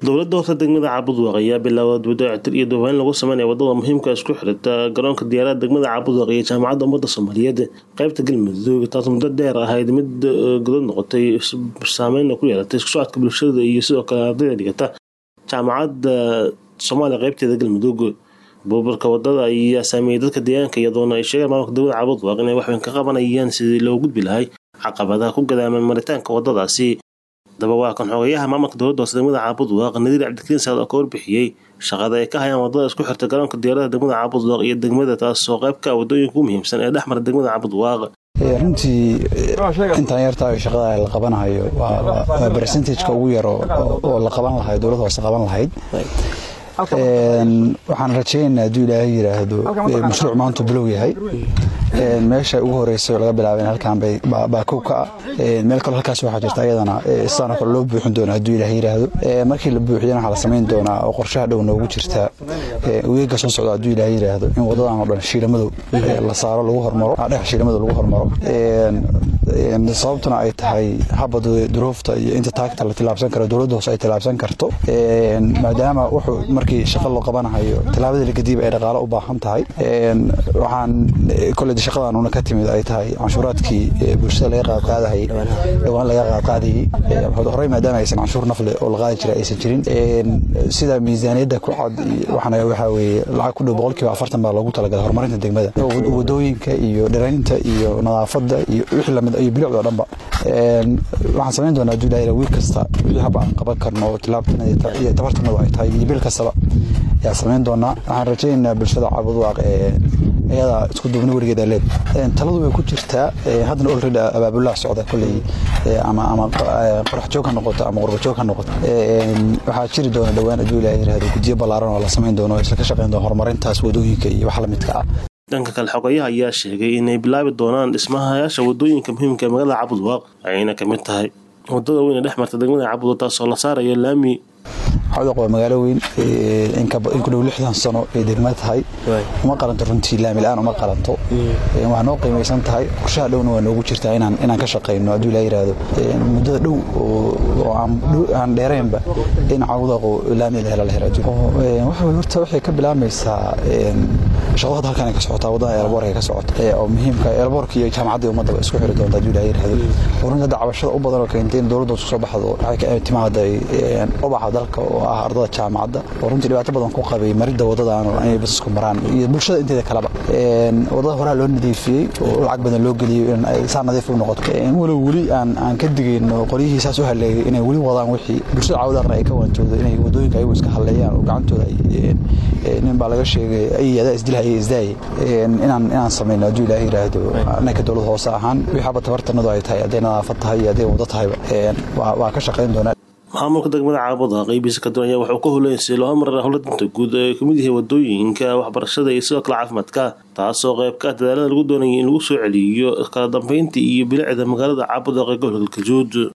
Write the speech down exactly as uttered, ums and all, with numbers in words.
dowladda hoose degmada Cabudwaaq ayaa bilaawday waddo iyo doofayn lagu sameeyo wadada muhiimka isku xirta garoonka diyaaradaha degmada Cabudwaaq iyo jaamacadda ummadda Soomaaliyeed qaybta galmudug taas muddo dheer ahayd mid godad noqotay saameyn ku yeelatay isku socodka bulshada iyo sidoo kale ardayda dhigata jaamacadda Soomaaliya qaybteeda galmudug burburka wadada ayaa saameeyay dadka deegaanka iyadoona ay sheegeen maamulka dowladda Cabudwaaq inay wax weyn ka qabanayaan sidii loo gudbi lahaa caqabadaha ku gadaaman maritaanka wadadaasi daba waa kan xogayaha maamulka dowladda hoose degmada Cabudwaaq Nadiir Cabdikariin Saad oo ka warbixiyay shaqada ay ka hayaan wadada isku xirta garoonka diyaaradaha degmada Cabudwaaq iyo degmada taas oo qayb ka ah wadooyinka ugu muhiimsan ee dhexmara degmada Cabudwaaq runtii intaan yartaa shaqada la qabanayo waa percentage-ka ugu yar oo la qaban lahayd dowladda hoose qaban lahayd waxaan rajaynaynaa hadduu ilaahay yiraahdo mashruuc maanta bilow yahay meesha ugu horeysay laga bilaabay halkaan bay baakow ka meel kale halkaas waxaa jirta ayadana isaan kale loo buuxin doona hadduu ilaahay yiraahdo markii la buuxiyana waxa la sameyn doonaa oo qorshaha dhow noogu jirta weeyga soo socda hadduu ilaahay yiraahdo in wadadan oo dhan shiilamadow la saaro lagu hormaro dhex shiilamadow lagu hormaro sababtuna ay tahay habada duruufta iyo inta taagta la tilaabsan karo dowladda hoose ay tilaabsan karto maadaama wuxuu markii shaqo loo qabanayo tilaabada la gadiib ay dhaqaale u baahan tahay waxaan kulli shaqadan una ka timid ay tahay canshuuraadkii bulshada laga qaad qaadahay dhawaan laga qaad qaadayay wuxuu horay maadaama aysan canshuur nafle oo la qaadi jiray aysan jirin sida miisaaniyadda ku cad waxana waxa weeye lacag ku dhow boqolkiiba afartan baa loogu talagalay horumarinta degmada wadooyinka iyo dhiraynta iyo nadaafadda iyo wixii la mid iyo bilicda dhanba waxaan sameyn doonaa hadduu ilaahay wiil kasta wixii haba aan qaban karno tilaabtana iyo tabartanadu ay tahay iyo bil kastaba yaa sameyn doonaa waxaan rajaynaynaa bulshada Cabudwaaq ee ayada isku duubni warigeeda leed taladu way ku jirtaa hadna already abaabulaha socda kulli ama ama qarax joog ka noqoto ama qurbo joog ka noqoto waxa jiri doona dhawaan hadduu ilaahay yiraahdo gudiyo ballaaran oo la sameyn doono isla ka shaqeyn doona horumarintaas wadooyinka iyo wax la midka ah dhanka kale xogayaha ayaa sheegay inay bilaabi doonaan dhismahayaasha wadooyinka muhiimka ee magaalada Cabudwaaq ayna ka mid tahay wadada weyn ee dhexmarta degmada Cabudwaaq taas oo la saarayo laami Cabudwaaq waa magaalo weyn in ka in ku dhow lixdan sano ay degmada tahay uma qalanto runtii laami la'aan uma qalanto waxaan noo qiimeysan tahay qorshaha dhowna waa noogu jirtaa inaan inaan ka shaqeyno hadduu la yiraahdo muddada dhow oo aan dheeraynba in Cabudwaaq laami la helo la helo waxa horta waxay ka bilaabmaysaa shaqada halkan ka socota wadada airport ka socota oo muhiimka airport iyo jaamacadda ummadda isku xiri doonta hadduu la yiraahdo runtii dacwashada u badan oo keentay in dowladda soo baxdo waxay ka timaaday obaxa dalka oo ah ardada jaamacadda oo runtii dhibaato badan ku qabay maridda wadadaan oo ay basku maraan iyo bulshada inteeda kaleba een wadada hore loo nadiifiyay oo lacag badan loo galiyay in ay saan nadiif u noqoto in wali wali aan aan ka digayno qoriyihiisa soo haleeyay inay wali wadaan wixii bulshada Cabudwaaq ay ka wantoodo inay wadooyinka ay iska haleeyaan oo gacantooda ay nin baa laga sheegay ay yada isdilay isdaay inaan inaan sameeyno hadduu ilaahay yiraahdo anaka dowladda hoose ahaan wixii haba tabartanadu ay tahay haday nadaafad tahay haday wada tahay waa ka shaqeyn doonaa maamulka degmada Cabudwaaq qaybisa ka doonaya wuxuu ka huleysay loo maray howlada guud ee kamid yahay wadooyinka waxbarashada iyo sidoo kale caafimaadka taasoo qayb ka ah dadaalada lagu doonayo in lagu soo celiyo kala dambeynta iyo bilicda magaalada Cabudwaaq ee gobolka Galgaduud.